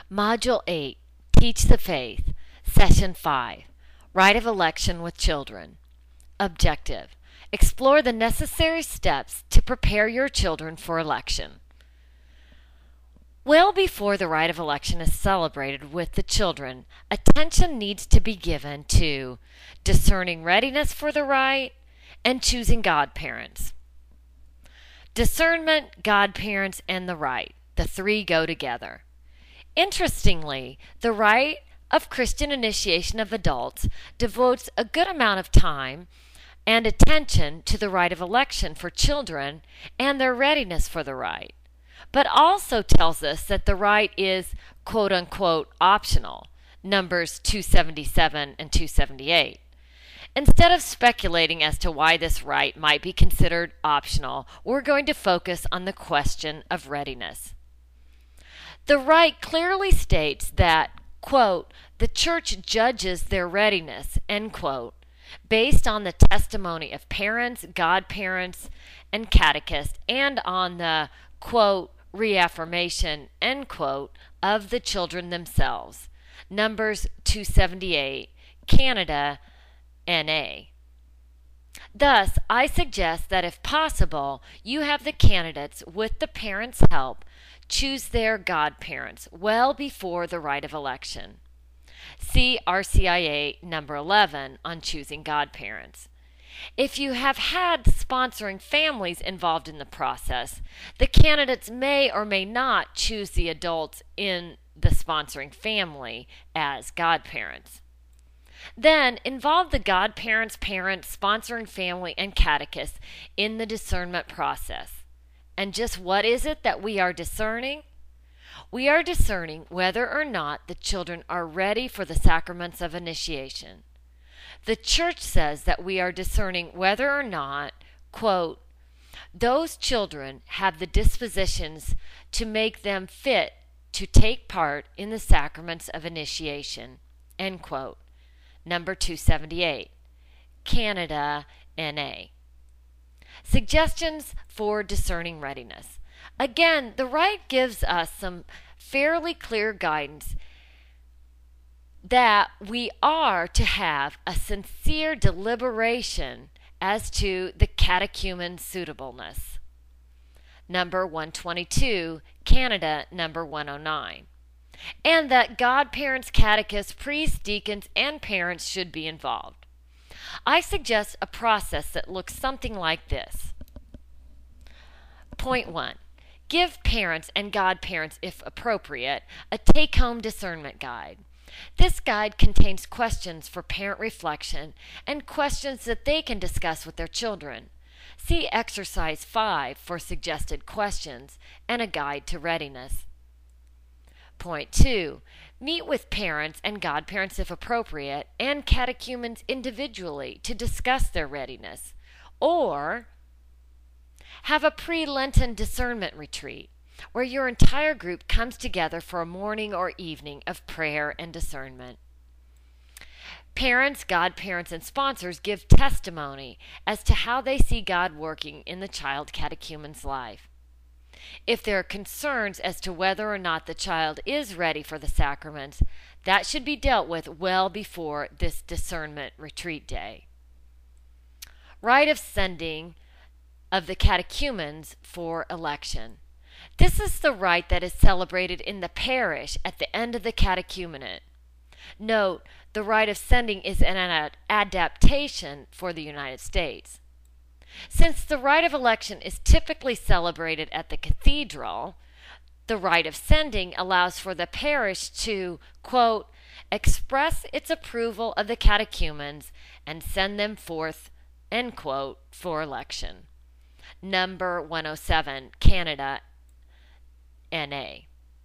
Module 8, Teach the Faith, Session 5, Right of Election with Children. Objective: explore the necessary steps to prepare your children for election. Well before the right of election is celebrated with the children, attention needs to be given to discerning readiness for the rite and choosing godparents. Discernment, godparents, and the rite, the three go together. Interestingly, the rite of Christian initiation of adults devotes a good amount of time and attention to the rite of election for children and their readiness for the rite, but also tells us that the rite is quote-unquote optional, Numbers 277 and 278. Instead of speculating as to why this rite might be considered optional, we're going to focus on the question of readiness. The rite clearly states that, quote, the church judges their readiness, end quote, based on the testimony of parents, godparents, and catechists, and on the, quote, reaffirmation, end quote, of the children themselves. Numbers 278, Canada, NA. Thus, I suggest that if possible, you have the candidates, with the parents' help, choose their godparents well before the rite of election. See RCIA number 11 on choosing godparents. If you have had sponsoring families involved in the process, the candidates may or may not choose the adults in the sponsoring family as godparents. Then involve the godparents, parents, sponsoring family, and catechists in the discernment process. And just what is it that we are discerning? We are discerning whether or not the children are ready for the sacraments of initiation. The church says that we are discerning whether or not, quote, those children have the dispositions to make them fit to take part in the sacraments of initiation, end quote. Number 278, Canada, NA. Suggestions for discerning readiness. Again, the rite gives us some fairly clear guidance that we are to have a sincere deliberation as to the catechumen's suitableness. Number 122, Canada, number 109. And that godparents, catechists, priests, deacons, and parents should be involved. I suggest a process that looks something like this. Point 1. Give parents and godparents, if appropriate, a take-home discernment guide. This guide contains questions for parent reflection and questions that they can discuss with their children. See Exercise 5 for suggested questions and a guide to readiness. Point 2. Meet with parents and godparents if appropriate and catechumens individually to discuss their readiness. Or have a pre-Lenten discernment retreat where your entire group comes together for a morning or evening of prayer and discernment. Parents, godparents, and sponsors give testimony as to how they see God working in the child catechumen's life. If there are concerns as to whether or not the child is ready for the sacraments, that should be dealt with well before this discernment retreat day. Rite of sending of the catechumens for election. This is the rite that is celebrated in the parish at the end of the catechumenate. Note, the rite of sending is an adaptation for the United States. Since the rite of election is typically celebrated at the cathedral, the rite of sending allows for the parish to, quote, express its approval of the catechumens and send them forth, end quote, for election. Number 107, Canada, NA.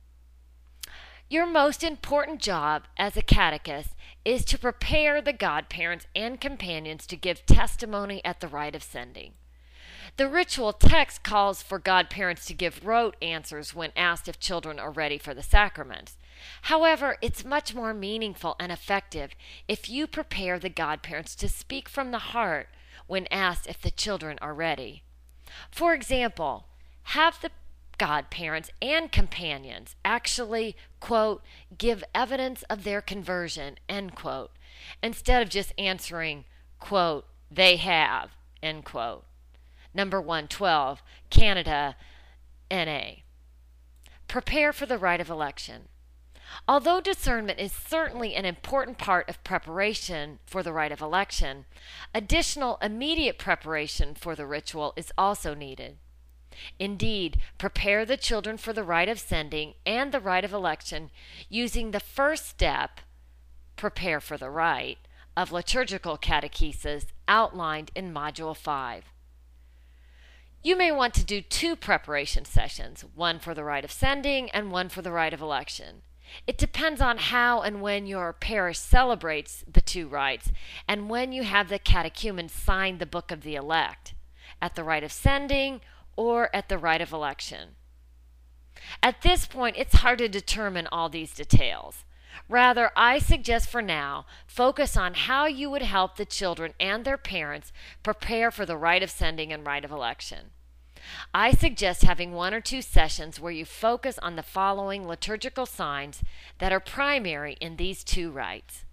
Your most important job as a catechist is to prepare the godparents and companions to give testimony at the rite of sending. The ritual text calls for godparents to give rote answers when asked if children are ready for the sacraments. However, it's much more meaningful and effective if you prepare the godparents to speak from the heart when asked if the children are ready. For example, have the godparents and companions actually, quote, give evidence of their conversion, end quote, instead of just answering, quote, they have, end quote. Number 112, Canada, NA. Prepare for the rite of election. Although discernment is certainly an important part of preparation for the rite of election, additional immediate preparation for the ritual is also needed. Indeed, prepare the children for the rite of sending and the rite of election using the first step, prepare for the rite, of liturgical catechesis outlined in Module 5. You may want to do 2 preparation sessions, one for the rite of sending and one for the rite of election. It depends on how and when your parish celebrates the 2 rites and when you have the catechumen sign the book of the elect, at the rite of sending or at the rite of election. At this point, it's hard to determine all these details. Rather, I suggest for now, focus on how you would help the children and their parents prepare for the rite of sending and rite of election. I suggest having 1 or 2 sessions where you focus on the following liturgical signs that are primary in these 2 rites.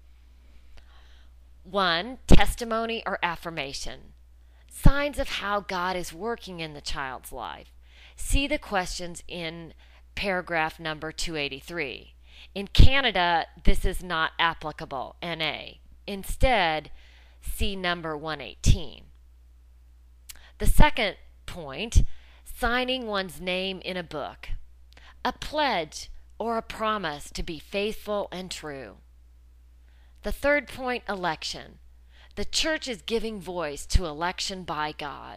1. Testimony or affirmation. Signs of how God is working in the child's life. See the questions in paragraph number 283. In Canada, this is not applicable, NA. Instead, see number 118. The second point, signing one's name in a book. A pledge or a promise to be faithful and true. The third point, election. The church is giving voice to election by God.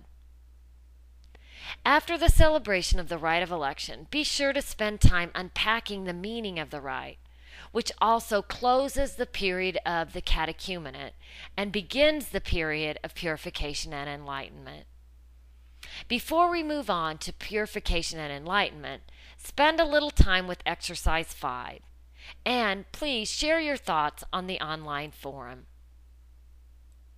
After the celebration of the rite of election, be sure to spend time unpacking the meaning of the rite, which also closes the period of the catechumenate and begins the period of purification and enlightenment. Before we move on to purification and enlightenment, spend a little time with Exercise 5, and please share your thoughts on the online forum.